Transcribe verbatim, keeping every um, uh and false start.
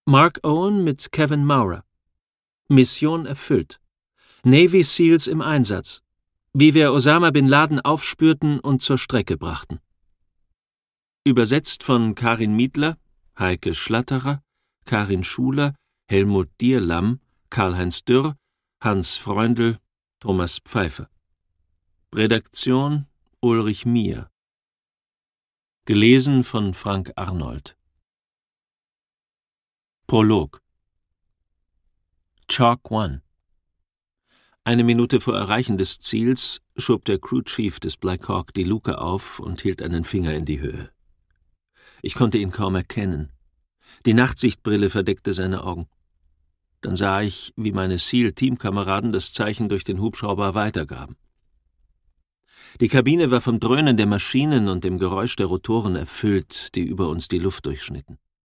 Mark Owen mit Kevin Maurer. Mission erfüllt. Navy Seals im Einsatz. Wie wir Osama Bin Laden aufspürten und zur Strecke brachten. Übersetzt von Karin Miedler, Heike Schlatterer, Karin Schuler, Helmut Dierlamm, Karl-Heinz Dürr, Hans Freundl, Thomas Pfeiffer. Redaktion Ulrich Mier. Gelesen von Frank Arnold. Prolog. Chalk One. Eine Minute vor Erreichen des Ziels schob der Crew-Chief des Black Hawk die Luke auf und hielt einen Finger in die Höhe. Ich konnte ihn kaum erkennen. Die Nachtsichtbrille verdeckte seine Augen. Dann sah ich, wie meine SEAL-Teamkameraden das Zeichen durch den Hubschrauber weitergaben. Die Kabine war vom Dröhnen der Maschinen und dem Geräusch der Rotoren erfüllt, die über uns die Luft durchschnitten.